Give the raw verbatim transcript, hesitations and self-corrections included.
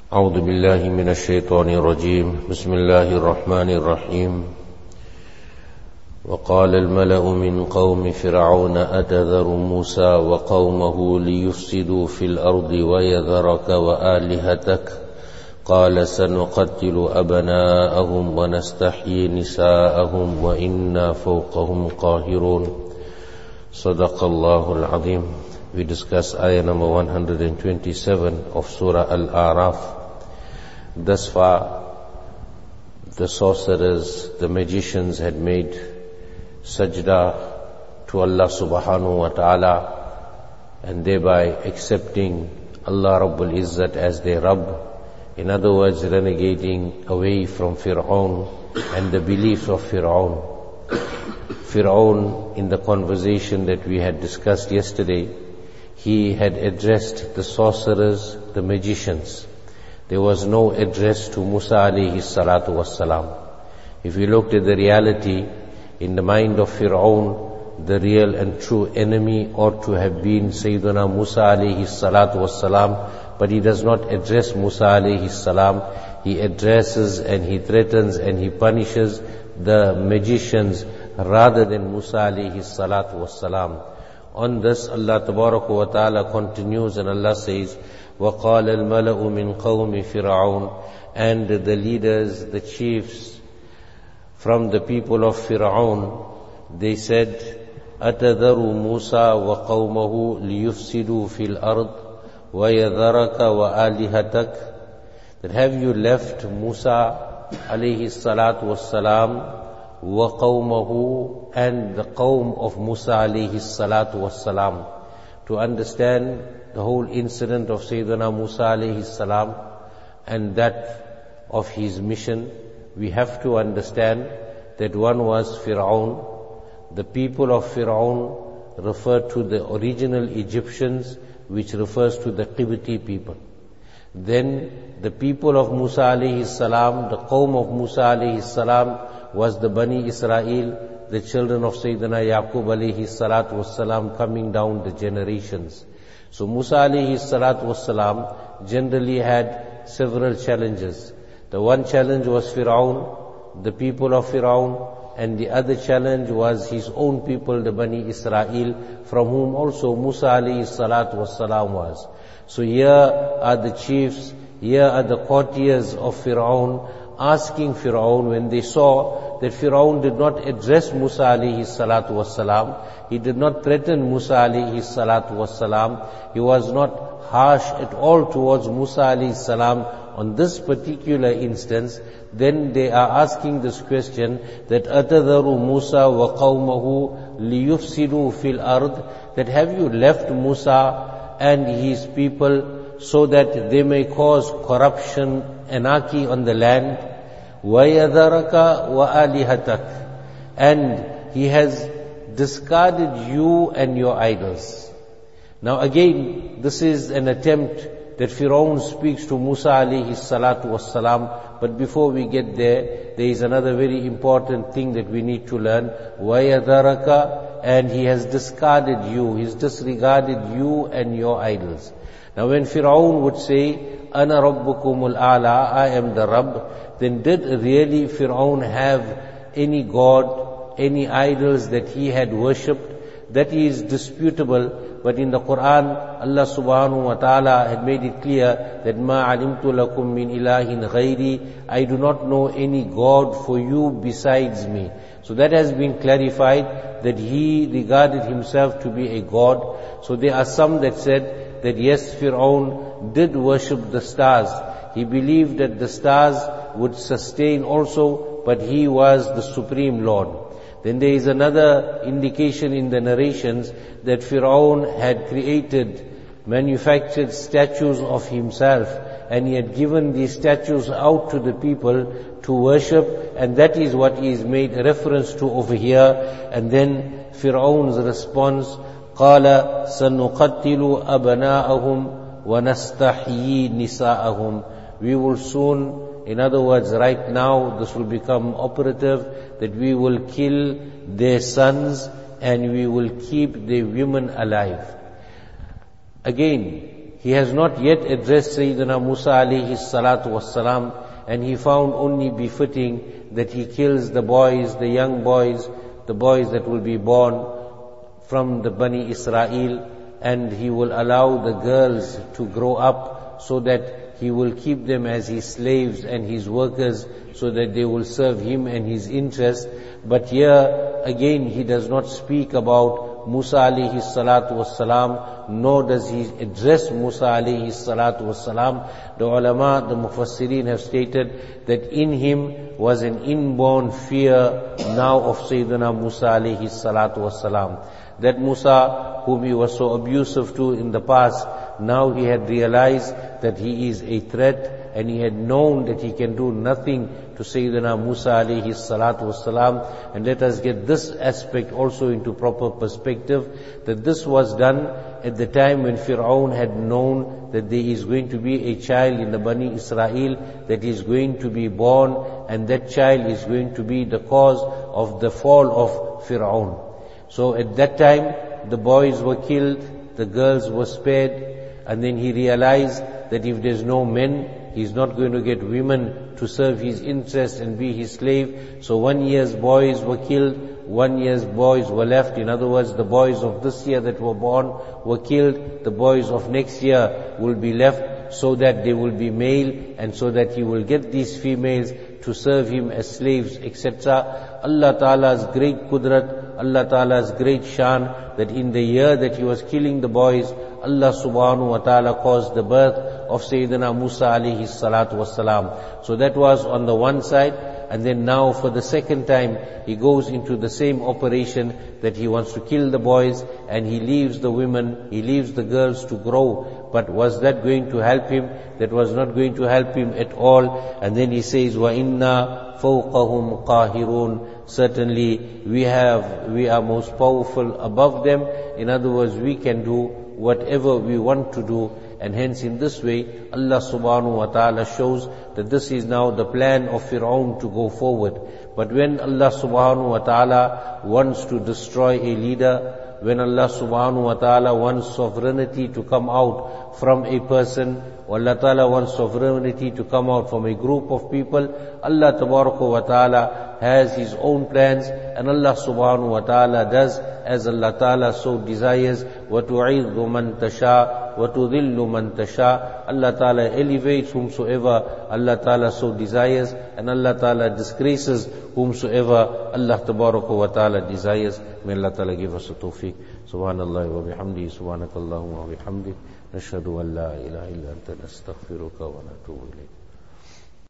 أعوذ بالله من الشيطان الرجيم بسم الله الرحمن الرحيم وقال الملأ من قوم فرعون أتذر موسى وقومه ليفسدوا في الأرض ويذرك وآلهتك قال سنقتل أبناءهم ونستحيي نساءهم وإنا فوقهم قاهرون صدق الله العظيم. We discuss ayah number one hundred twenty-seven of Surah Al-A'raf. Thus far, the sorcerers, the magicians had made sajda to Allah subhanahu wa ta'ala and thereby accepting Allah Rabbul Izzat as their Rabb. In other words, renegating away from Fir'aun and the beliefs of Fir'aun. Fir'aun, in the conversation that we had discussed yesterday, he had addressed the sorcerers, the magicians. There was no address to Musa alayhi salatu wassalam. If you looked at the reality, in the mind of Fir'aun, the real and true enemy ought to have been Sayyidina Musa alayhi salatu wassalam, but he does not address Musa alayhi salam. He addresses and he threatens and he punishes the magicians rather than Musa alayhi salatu wassalam. On this, Allah Tabaraka wa Ta'ala continues and Allah says, وَقَالَ الْمَلَأُ مِنْ قَوْمِ فِرْعَوْنَ, and the leaders, the chiefs from the people of Fir'aun, they said, أَتَذَرُ مُوسَى وَقَوْمَهُ لِيُفْسِدُوا فِي الْأَرْضِ وَيَذَرَكَ وَآلِهَتَكَ, that have you left Musa alayhi salatu wassalam وَقَوْمَهُ, and the qawm of Musa alayhi salatu wassalam. To understand the whole incident of Sayyidina Musa alayhi salam and that of his mission, we have to understand that one was Fir'aun. The people of Fir'aun refer to the original Egyptians, which refers to the Qibti people. Then the people of Musa alayhi salam, the qawm of Musa alayhi salam, was the Bani Israel, the children of Sayyidina Yaqub alayhi salatu wassalam, coming down the generations. So Musa alayhi salatu wassalam generally had several challenges. The one challenge was Fir'aun, the people of Fir'aun, and the other challenge was his own people, the Bani Israel, from whom also Musa alayhi salatu wassalam was. So here are the chiefs, here are the courtiers of Fir'aun, asking Fir'aun, when they saw that Fir'aun did not address Musa alayhi salatu wassalam, he did not threaten Musa alayhi salatu wassalam, he was not harsh at all towards Musa alayhi salam on this particular instance, then they are asking this question that أَتَذَرُ مُوسَى وَقَوْمَهُ لِيُفْسِدُوا فِي الْأَرْضِ, that have you left Musa and his people so that they may cause corruption, anarchy on the land. وَيَذَرَكَ وَآلِهَتَكَ, and he has discarded you and your idols. Now again, this is an attempt that Fir'aun speaks to Musa alayhi salatu wassalam, but before we get there, there is another very important thing that we need to learn. وَيَذَرَكَ, and he has discarded you, he's disregarded you and your idols. Now when Fir'aun would say, أَنَا رَبُّكُمُ الْأَعْلَى, I am the Rabb, then did really Fir'aun have any god, any idols that he had worshipped? That is disputable, but in the Quran, Allah subhanahu wa ta'ala had made it clear that مَا عَلِمْتُ لَكُم مِّنْ إِلَهٍ غَيْرِي, I do not know any god for you besides me. So that has been clarified, that he regarded himself to be a god. So there are some that said that yes, Fir'aun did worship the stars. He believed that the stars would sustain also, but he was the Supreme Lord. Then there is another indication in the narrations that Fir'aun had created, manufactured statues of himself, and he had given these statues out to the people to worship, and that is what is made reference to over here. And then Fir'aun's response, قَالَ سَنُقَتِّلُ أَبْنَاءَهُمْ وَنَسْتَحْيِي نِسَاءَهُمْ, we will soon, in other words, right now, this will become operative, that we will kill their sons and we will keep their women alive. Again, he has not yet addressed Sayyidina Musa alayhi salatu wassalam, and he found only befitting that he kills the boys, the young boys, the boys that will be born from the Bani Israel, and he will allow the girls to grow up so that he will keep them as his slaves and his workers, so that they will serve him and his interest. But here again he does not speak about Musa alayhi salatu wassalam, nor does he address Musa alayhi salatu wassalam. The ulama, the mufassirin have stated that in him was an inborn fear now of Sayyidina Musa alayhi salatu wassalam. That Musa, whom he was so abusive to in the past, now he had realized that he is a threat, and he had known that he can do nothing to Sayyidina Musa alayhi salatu wassalam. And let us get this aspect also into proper perspective, that this was done at the time when Fir'aun had known that there is going to be a child in the Bani Israel that is going to be born, and that child is going to be the cause of the fall of Fir'aun. So at that time, the boys were killed, the girls were spared, and then he realized that if there's no men, he's not going to get women to serve his interest and be his slave. So one year's boys were killed, one year's boys were left. In other words, the boys of this year that were born were killed, the boys of next year will be left, so that they will be male, and so that he will get these females to serve him as slaves, et cetera. Allah Ta'ala's great qudrat, Allah Ta'ala's great shan, that in the year that he was killing the boys, Allah Subhanahu wa Ta'ala caused the birth of Sayyidina Musa alayhi salatu wassalam. So that was on the one side. And then now for the second time, he goes into the same operation, that he wants to kill the boys, and he leaves the women, he leaves the girls to grow. But was that going to help him? That was not going to help him at all. And then he says, وَإِنَّا فَوْقَهُمْ قَاهِرُونَ. Certainly we have, we are most powerful above them. In other words, we can do whatever we want to do. And hence in this way, Allah subhanahu wa ta'ala shows that this is now the plan of Fir'aun to go forward. But when Allah subhanahu wa ta'ala wants to destroy a leader, when Allah subhanahu wa ta'ala wants sovereignty to come out from a person, or Allah ta'ala wants sovereignty to come out from a group of people, Allah tabaraka wa ta'ala has His own plans, and Allah subhanahu wa ta'ala does as Allah ta'ala so desires. وَتُعِذُّ مَنْ تَشَاءُ وَتُذِلُّ مَنْ تَشَاءُ. Allah ta'ala elevates whomsoever Allah ta'ala so desires, and Allah ta'ala disgraces whomsoever Allah tabaraka wa ta'ala desires. May Allah ta'ala give us a tawfiq. Subhanallah wa bihamdihi, subhanakallahumma wa bihamdik, nashhadu an la ilaha illa anta nastaghfiruka wa natubu ilayk.